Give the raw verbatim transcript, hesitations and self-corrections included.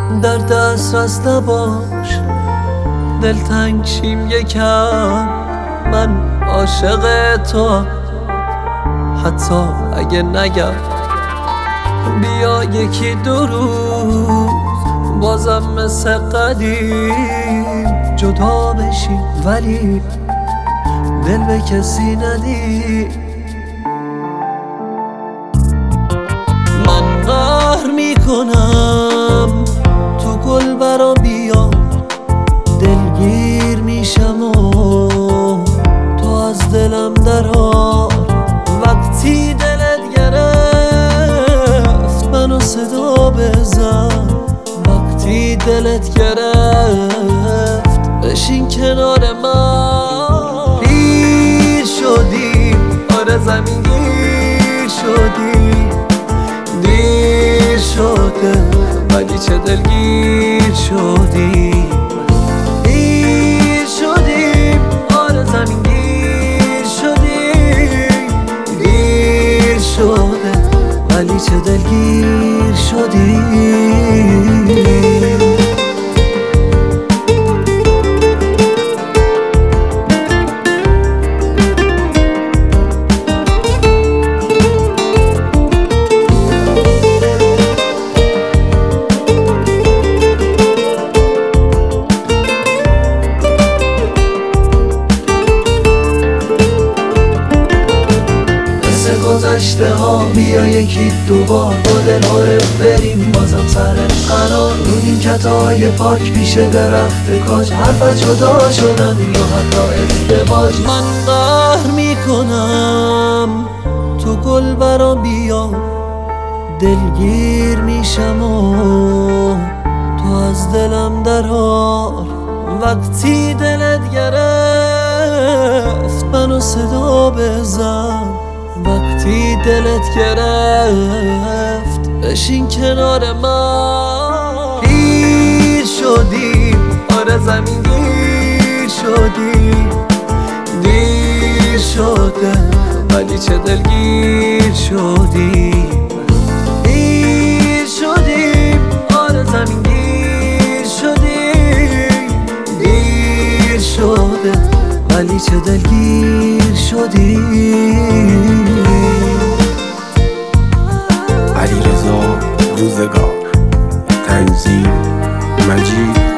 در دسترس نباش، دلتنگ شیم یکم، من عاشق تو. حتی اگه نگم بیا یکی دو روز، بازم مثل قدیم جدا بشیم، ولی دل به کسی ندی. من قهر میکنم تو گل برا بیا، دلگیر میشم و تو از دلم درار. وقتی دلت گرفت منو صدا بزن، وقتی دلت گرفت بشین کنار من. پیر شدیم، آره زمین گیر شدیم، دیر شده ولی چه دلگیر شدیم. پیر شدیم، آره زمین گیر شدیم، دیر شده ولی چه دلگیر شدیم. گذشته ها بیا یکی دوبار با دل عارف بریم بازم سر قرار. رو نیمکت های پاک پیش درخت کاج، حرف جدا شدن یا حتی ازدواج. من قهر میکنم تو گل برا بیا، دلگیر میشم و تو از دلم درار. وقتی دلت گرفت منو صدا بزن، وقتی دلت گرفت بشین کنار من. پیر شدیم، آره زمین گیر شدیم، دیر شده ولی چه دلگیر شدیم. پیر شدیم، آره زمین گیر شدیم، دیر شده ولی چه دلگیر شدیم. علیرضا روزگار، تنظیم مجید